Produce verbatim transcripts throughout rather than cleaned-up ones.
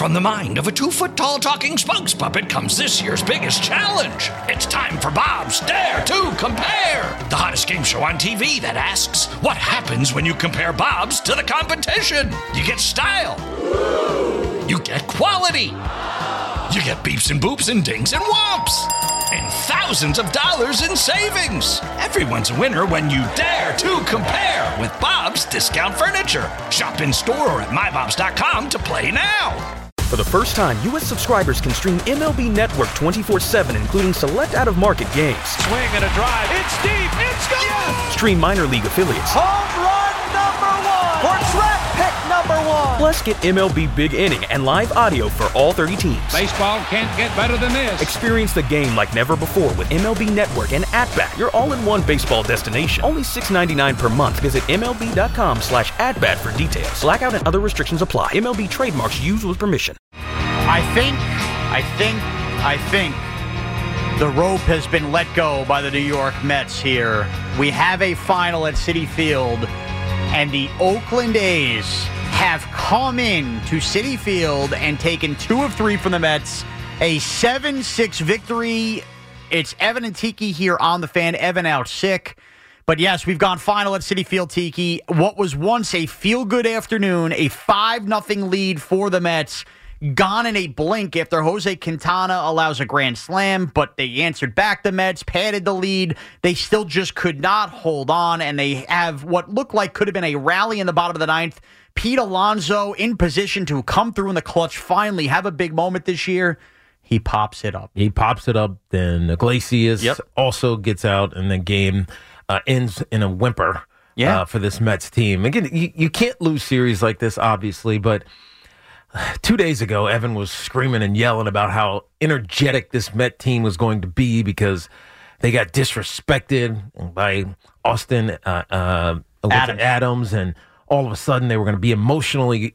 From the mind of a two-foot-tall talking spokes puppet comes this year's biggest challenge. It's time for Bob's Dare to Compare, the hottest game show on T V that asks, what happens when you compare Bob's to the competition? You get style. You get quality. You get beeps and boops and dings and whomps. And thousands of dollars in savings. Everyone's a winner when you dare to compare with Bob's Discount Furniture. Shop in store or at my bobs dot com to play now. For the first time, U S subscribers can stream M L B Network twenty-four seven, including select out-of-market games. Swing and a drive. It's deep. It's gone. Yes. Stream minor league affiliates. Home run number one. Or draft pick number one. Plus, get M L B Big Inning and live audio for all thirty teams. Baseball can't get better than this. Experience the game like never before with M L B Network and At-Bat, your all-in-one baseball destination. Only six dollars and ninety-nine cents per month. Visit M L B dot com slash at bat for details. Blackout and other restrictions apply. M L B trademarks used with permission. I think, I think, I think the rope has been let go by the New York Mets here. We have a final at Citi Field, and the Oakland A's have come in to Citi Field and taken two of three from the Mets. A seven six victory. It's Evan and Tiki here on The Fan. Evan out sick. But yes, we've gone final at Citi Field, Tiki. What was once a feel-good afternoon, a five nothing lead for the Mets, gone in a blink after Jose Quintana allows a grand slam, but they answered back. The Mets padded the lead. They still just could not hold on, and they have what looked like could have been a rally in the bottom of the ninth. Pete Alonso in position to come through in the clutch, finally have a big moment this year. He pops it up. He pops it up, then Iglesias yep. also gets out, and the game uh, ends in a whimper yeah. uh, for this Mets team. Again, you, you can't lose series like this, obviously, but two days ago, Evan was screaming and yelling about how energetic this Met team was going to be because they got disrespected by Austin uh, uh, Adams. Adams, and all of a sudden they were going to be emotionally,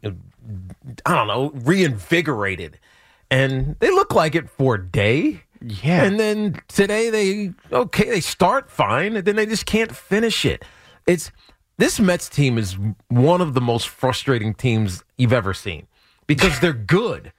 I don't know, reinvigorated. And they look like it for a day. Yeah. And then today they, okay, they start fine, and then they just can't finish it. It's this Mets team is one of the most frustrating teams you've ever seen. Because they're good,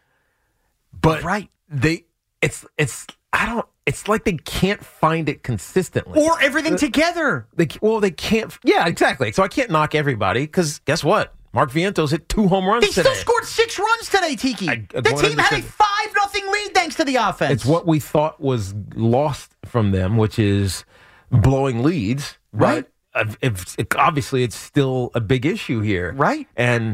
but right. they it's it's I don't it's like they can't find it consistently or everything uh, together. They well they can't yeah exactly. So I can't knock everybody because guess what? Mark Vientos hit two home runs they today. They still scored six runs today, Tiki. I, the team had a five nothing lead thanks to the offense. It's what we thought was lost from them, which is blowing leads. Right. But if, if, obviously, it's still a big issue here. Right. And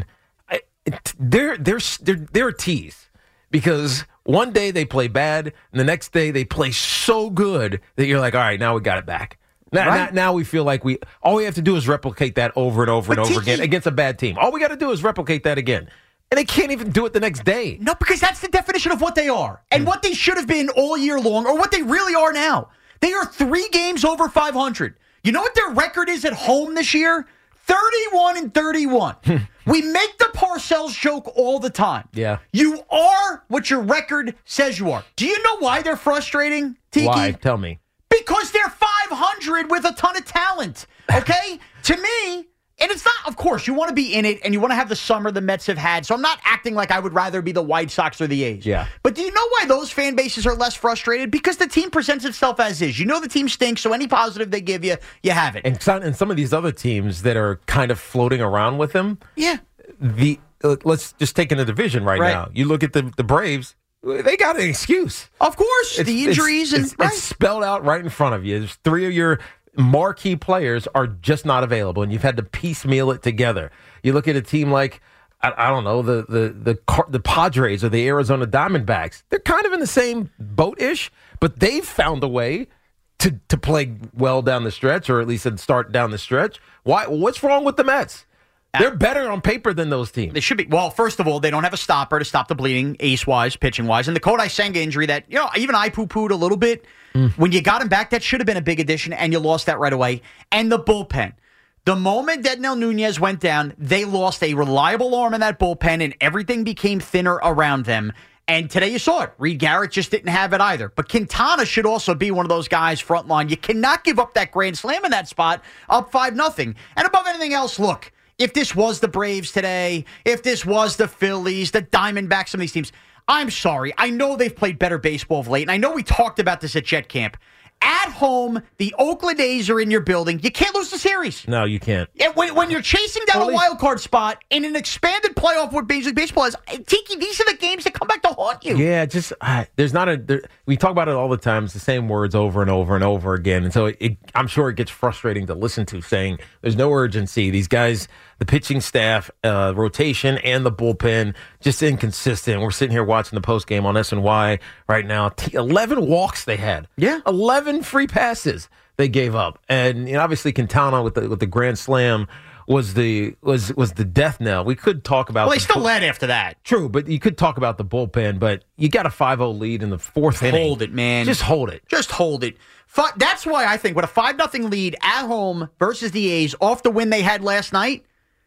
They're they're they're they're a tease because one day they play bad and the next day they play so good that you're like, all right, now we got it back. Now, right. now, now we feel like we all we have to do is replicate that over and over but and over Tiki, again against a bad team. All we got to do is replicate that again, and they can't even do it the next day. No, because that's the definition of what they are and mm. what they should have been all year long, or what they really are now. They are three games over five hundred. You know what their record is at home this year? thirty-one and thirty-one. We make the Parcells joke all the time. Yeah. You are what your record says you are. Do you know why they're frustrating, Tiki? Why? Tell me. Because they're five hundred with a ton of talent. Okay? To me, and it's not, of course, you want to be in it and you want to have the summer the Mets have had. So I'm not acting like I would rather be the White Sox or the A's. Yeah. But do you know why those fan bases are less frustrated? Because the team presents itself as is. You know the team stinks, so any positive they give you, you have it. And some, and some of these other teams that are kind of floating around with them. Yeah. The uh, let's just take in the division right, right now. You look at the the Braves. They got an excuse. Of course. It's, the injuries. It's, and it's, right. it's spelled out right in front of you. There's three of your marquee players are just not available, and you've had to piecemeal it together. You look at a team like, I, I don't know, the the the the Padres or the Arizona Diamondbacks. They're kind of in the same boat-ish, but they've found a way to to play well down the stretch, or at least start down the stretch. Why? What's wrong with the Mets? They're better on paper than those teams. They should be. Well, first of all, they don't have a stopper to stop the bleeding, ace-wise, pitching-wise. And the Kodai Senga injury that, you know, even I poo-pooed a little bit. Mm. When you got him back, that should have been a big addition, and you lost that right away. And the bullpen. The moment Dednel Nunez went down, they lost a reliable arm in that bullpen, and everything became thinner around them. And today you saw it. Reed Garrett just didn't have it either. But Quintana should also be one of those guys front line. You cannot give up that grand slam in that spot, up five nothing. And above anything else, look, if this was the Braves today, if this was the Phillies, the Diamondbacks, some of these teams, I'm sorry. I know they've played better baseball of late, and I know we talked about this at Jet Camp. At home, the Oakland A's are in your building. You can't lose the series. No, you can't. And when, when you're chasing down Well, a wild card spot in an expanded playoff where Major League Baseball is, Tiki, these are the games that come back to haunt you. Yeah, just uh, there's not a. There, we talk about it all the time. It's the same words over and over and over again, and so it, it, I'm sure it gets frustrating to listen to. Saying there's no urgency. These guys, the pitching staff, uh, rotation, and the bullpen just inconsistent. We're sitting here watching the post game on S N Y right now. T- eleven walks they had. Yeah, eleven free passes they gave up, and you know, obviously Quintana with the with the grand slam was the was was the death knell. We could talk about. Well, they the still bull- led after that. True, but you could talk about the bullpen. But you got a five oh lead in the fourth inning. Hold it, man. Just hold it. Just hold it. F- That's why I think with a five nothing lead at home versus the A's off the win they had last night,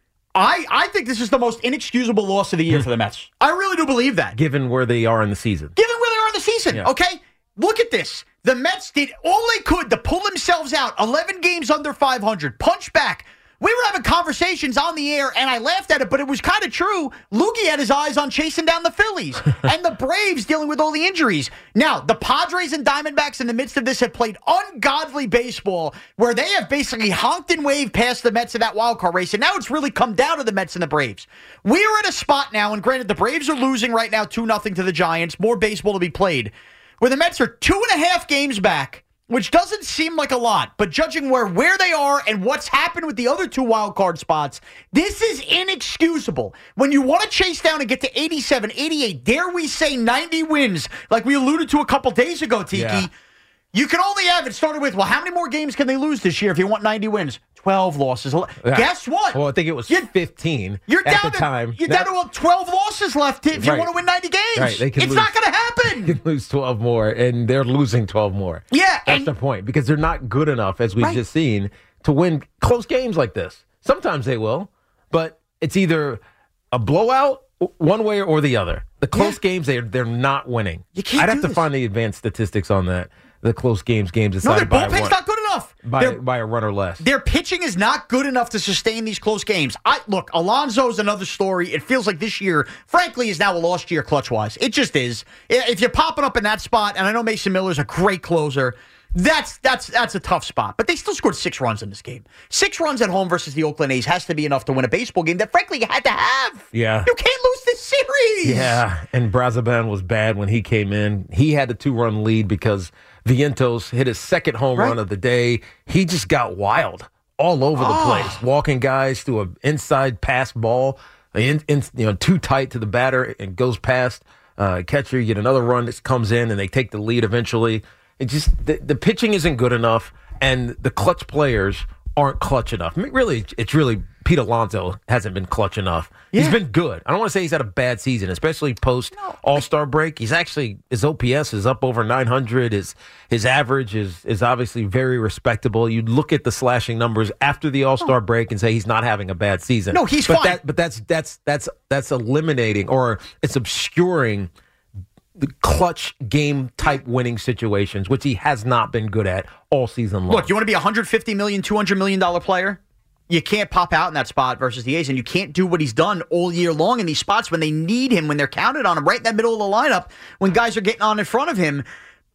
I, I think this is the most inexcusable loss of the year for the Mets. I really do believe that. Given where they are in the season. Given where they are in the season, Yeah. okay? Look at this. The Mets did all they could to pull themselves out. eleven games under five hundred. Punch back. We were having conversations on the air, and I laughed at it, but it was kind of true. Lukey had his eyes on chasing down the Phillies, and the Braves dealing with all the injuries. Now, the Padres and Diamondbacks in the midst of this have played ungodly baseball, where they have basically honked and waved past the Mets in that wild card race, and now it's really come down to the Mets and the Braves. We're at a spot now, and granted, the Braves are losing right now two nothing to the Giants, more baseball to be played, where the Mets are two and a half games back, which doesn't seem like a lot, but judging where, where they are and what's happened with the other two wild card spots, this is inexcusable. When you want to chase down and get to eighty-seven, eighty-eight, dare we say ninety wins, like we alluded to a couple days ago, Tiki, Yeah. you can only have it started with, well, how many more games can they lose this year if you want ninety wins? twelve losses. Yeah. Guess what? Well, I think it was You're- fifteen You're at down the to, time. You're Now- down to twelve losses left if you Right. want to win ninety games. Right, they can it's lose. not going to happen. They can lose twelve more, and they're losing twelve more. Yeah, That's and- the point, because they're not good enough, as we've Right. just seen, to win close games like this. Sometimes they will, but it's either a blowout one way or the other. The close Yeah. games, they're, they're not winning. You can't I'd have do to this. find the advanced statistics on that. The close games, games No, decided their by, bullpen's one, not good enough. by, Their- by a run or less. Their pitching is not good enough to sustain these close games. I look, Alonso's another story. It feels like this year, frankly, is now a lost year clutch-wise. It just is. If you're popping up in that spot, and I know Mason Miller's a great closer, that's that's that's a tough spot. But they still scored six runs in this game. Six runs at home versus the Oakland A's has to be enough to win a baseball game that, frankly, you had to have. Yeah. You can't lose this series. Yeah, and Brazoban was bad when he came in. He had the two-run lead because Vientos hit his second home Right. run of the day. He just got wild all over the Oh. place, walking guys through an inside pass ball, in, in, you know, too tight to the batter and goes past uh, catcher. You get another run that comes in, and they take the lead eventually. It just the, the pitching isn't good enough, and the clutch players aren't clutch enough. I mean, really, it's really Pete Alonso hasn't been clutch enough. Yeah. He's been good. I don't want to say he's had a bad season, especially post All-Star break. He's actually his O P S is up over nine hundred. His his average is is obviously very respectable. You look at the slashing numbers after the All-Star break and say he's not having a bad season. No, he's but fine. That, but that's that's that's that's eliminating or it's obscuring the clutch game type winning situations, which he has not been good at all season long. Look, you want to be a one hundred fifty million dollars, two hundred million dollars player? You can't pop out in that spot versus the A's, and you can't do what he's done all year long in these spots when they need him, when they're counted on him, right in that middle of the lineup, when guys are getting on in front of him.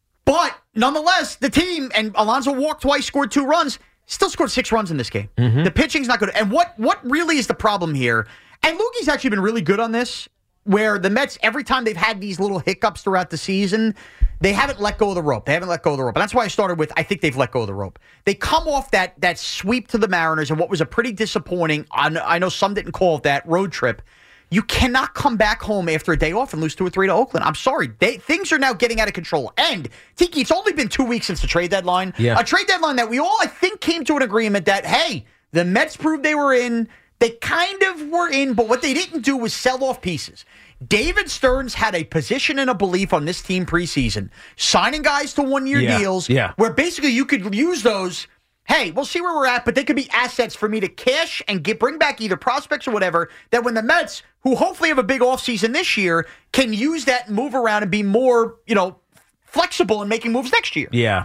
But nonetheless, the team, and Alonso walked twice, scored two runs, still scored six runs in this game. Mm-hmm. The pitching's not good. And what what really is the problem here? And Lukey's actually been really good on this, where the Mets, every time they've had these little hiccups throughout the season, they haven't let go of the rope. They haven't let go of the rope. And that's why I started with, I think they've let go of the rope. They come off that that sweep to the Mariners and what was a pretty disappointing, I know, I know some didn't call it that, road trip. You cannot come back home after a day off and lose two or three to Oakland. I'm sorry. They, things are now getting out of control. And, Tiki, it's only been two weeks since the trade deadline. Yeah. A trade deadline that we all, I think, came to an agreement that, hey, the Mets proved they were in. They kind of were in, but what they didn't do was sell off pieces. David Stearns had a position and a belief on this team preseason, signing guys to one-year Yeah, deals, yeah. where basically you could use those. Hey, we'll see where we're at, but they could be assets for me to cash and get bring back either prospects or whatever, that when the Mets, who hopefully have a big offseason this year, can use that and move around and be more, you know, flexible in making moves next year. Yeah.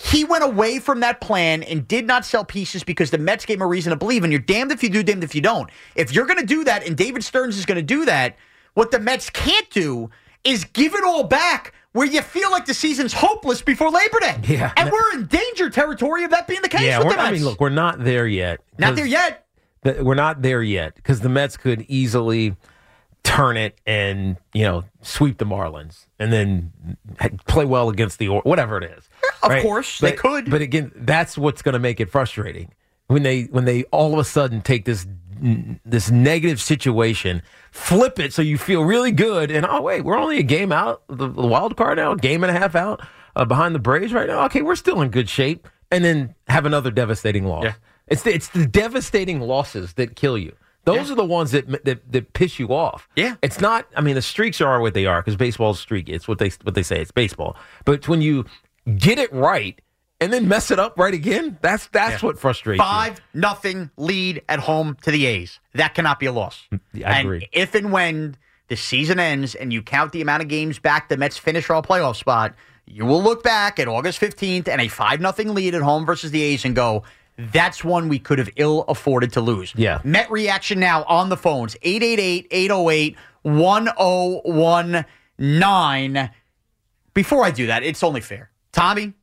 he went away from that plan and did not sell pieces because the Mets gave him a reason to believe. And you're damned if you do, damned if you don't. If you're going to do that, and David Stearns is going to do that, what the Mets can't do is give it all back where you feel like the season's hopeless before Labor Day. Yeah. And we're in danger territory of that being the case Yeah, with we're, the Mets. I mean, look, we're not there yet. Not there yet. The, we're not there yet because the Mets could easily turn it and, you know, sweep the Marlins and then play well against the or whatever it is. Of right? course, but, they could. But again, that's what's going to make it frustrating when they when they all of a sudden take this this negative situation, flip it so you feel really good, and oh wait, we're only a game out, the, the wild card now, game and a half out uh, behind the Braves right now. Okay, we're still in good shape, and then have another devastating loss. Yeah. It's the, it's the devastating losses that kill you. Those yeah. are the ones that, that that piss you off. Yeah, it's not. I mean, the streaks are what they are because baseball's streaky. It's what they what they say. It's baseball. But when you get it right and then mess it up right again, that's that's yeah. what frustrates Five, you. Five nothing lead at home to the A's. That cannot be a loss. I and agree. If and when the season ends and you count the amount of games back the Mets finish for a playoff spot, you will look back at August fifteenth and a five nothing lead at home versus the A's and go, that's one we could have ill afforded to lose. Yeah. Met reaction now on the phones. eight eight eight, eight oh eight, one oh one nine. Before I do that, it's only fair. Tommy,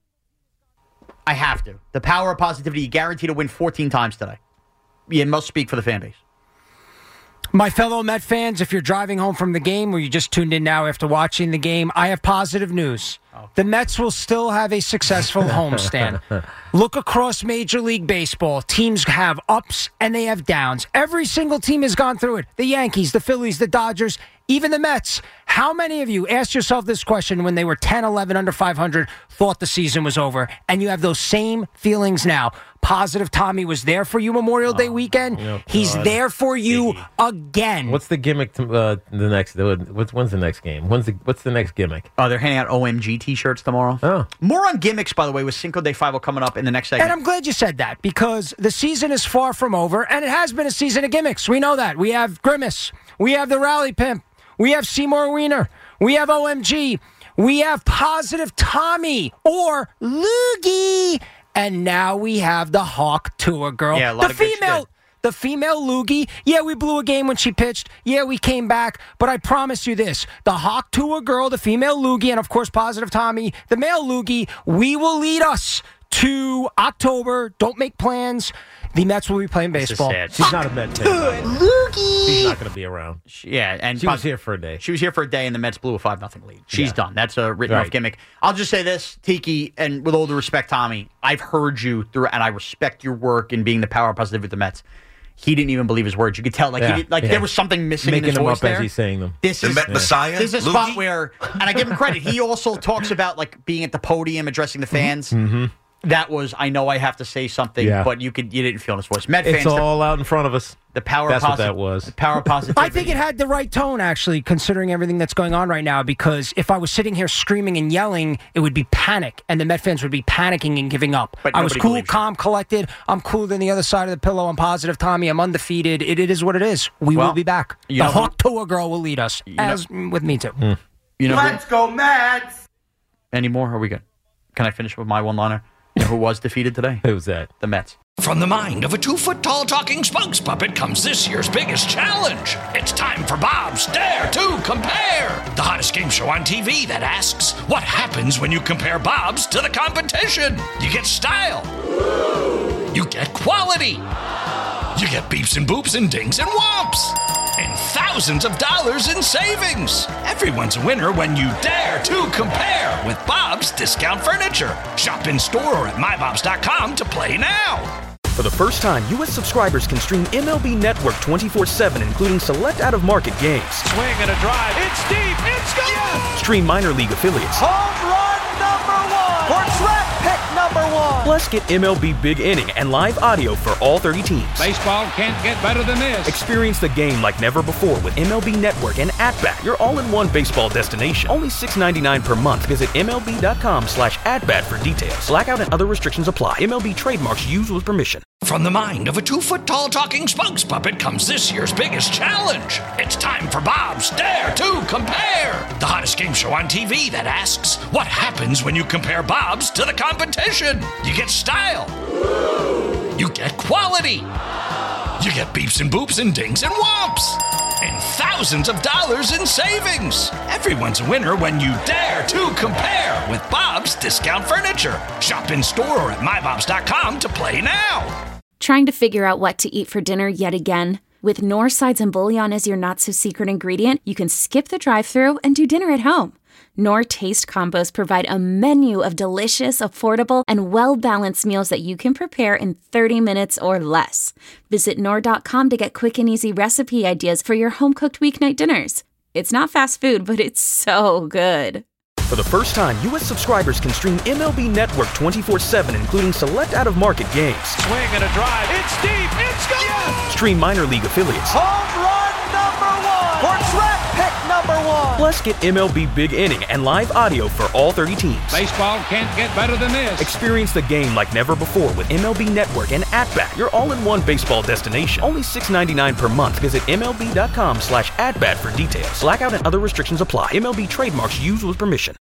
I have to. The power of positivity, you guarantee to win fourteen times today. You must speak for the fan base. My fellow Met fans, if you're driving home from the game or you just tuned in now after watching the game, I have positive news. Oh. The Mets will still have a successful homestand. Look across Major League Baseball. Teams have ups and they have downs. Every single team has gone through it. The Yankees, the Phillies, the Dodgers, even the Mets. How many of you asked yourself this question when they were ten, eleven, under five hundred, thought the season was over, and you have those same feelings now? Positive Tommy was there for you Memorial Day weekend. Oh, He's there for you again. What's the gimmick to uh, the next? What's when's the next game? When's the what's the next gimmick? Oh, they're handing out O M G T-shirts tomorrow. Oh, more on gimmicks, by the way, with Cinco de Five coming up in the next segment. And I'm glad you said that because the season is far from over, and it has been a season of gimmicks. We know that. We have Grimace. We have the Rally Pimp. We have Seymour Wiener. We have O M G. We have Positive Tommy or Loogie. And now we have the Hawk Tour girl. Yeah, a lot the of good female. shit. The female Loogie. Yeah, we blew a game when she pitched. Yeah, we came back. But I promise you this. The Hawk Tour girl, the female Loogie, and of course Positive Tommy, the male Loogie, we will lead us to October. Don't make plans. The Mets will be playing baseball. She's not a Met fan. Loogie. She's not going to be around. She, yeah, and she was here for a day. She was here for a day, and the Mets blew a five nothing lead. She's yeah. done. That's a written right. off gimmick. I'll just say this, Tiki, and with all due respect, Tommy, I've heard you through, and I respect your work in being the power positive with the Mets. He didn't even believe his words. You could tell, like, yeah, he did, like yeah. there was something missing Making in his them voice up there. as he's saying them. This the is Met Messiah. This is a Loogie? spot where, and I give him credit. He also talks about like being at the podium, addressing the fans. Mm-hmm. That was, I know I have to say something, yeah. but you could, you didn't feel in his voice. Met it's fans, all out in front of us. The power That's of what positive, that was. The power of positivity. I think it had the right tone, actually, considering everything that's going on right now, because if I was sitting here screaming and yelling, it would be panic, and the Met fans would be panicking and giving up. But I was cool, believes you. calm, collected. I'm cooler than the other side of the pillow. I'm Positive Tommy. I'm undefeated. It, it is what it is. We Well, will be back. you The know Hawk who- Tour girl will lead us, You as with me, too. Mm. You know Let's who, go, Mets! any more? Are we good? Can I finish with my one-liner? You know who was defeated today? Who's that? The Mets. From the mind of a two-foot-tall talking spokes puppet comes this year's biggest challenge. It's time for Bob's Dare to Compare, the hottest game show on T V that asks, what happens when you compare Bob's to the competition? You get style. You get quality. You get beeps and boops and dings and whomps. And thousands of dollars in savings. Everyone's a winner when you dare to compare with Bob's Discount Furniture. Shop in store or at my bobs dot com to play now. For the first time, U S subscribers can stream M L B Network twenty-four seven, including select out-of-market games. Swing and a drive. It's deep. It's gone. Yes. Stream minor league affiliates. Home run number one. Or draft pick number one. Plus, get M L B Big Inning and live audio for all thirty teams. Baseball can't get better than this. Experience the game like never before with M L B Network and At-Bat, your all-in-one baseball destination. Only six ninety-nine per month. Visit M L B dot com slash at bat for details. Blackout and other restrictions apply. M L B trademarks used with permission. From the mind of a two-foot-tall talking spokes puppet comes this year's biggest challenge. It's time for Bob's Dare to Compare, the hottest game show on T V that asks, what happens when you compare Bobs to the competition? You get style. You get quality. You get beeps and boops and dings and whomps. And thousands of dollars in savings. Everyone's a winner when you dare to compare with Bob's Discount Furniture. Shop in store or at my bobs dot com to play now. Trying to figure out what to eat for dinner yet again? With Knorr sides and bouillon as your not-so-secret ingredient, you can skip the drive-thru and do dinner at home. Knorr Taste Combos provide a menu of delicious, affordable, and well-balanced meals that you can prepare in thirty minutes or less. Visit Knorr dot com to get quick and easy recipe ideas for your home-cooked weeknight dinners. It's not fast food, but it's so good. For the first time, U S subscribers can stream M L B Network twenty-four seven, including select out-of-market games. Swing and a drive. It's deep. It's gone. Yes! Stream minor league affiliates. Home run number one. For track pick number one. Plus, get M L B Big Inning and live audio for all thirty teams. Baseball can't get better than this. Experience the game like never before with M L B Network and At-Bat, your all-in-one baseball destination. Only six dollars and ninety-nine cents per month. Visit M L B dot com slash at bat for details. Blackout and other restrictions apply. M L B trademarks used with permission.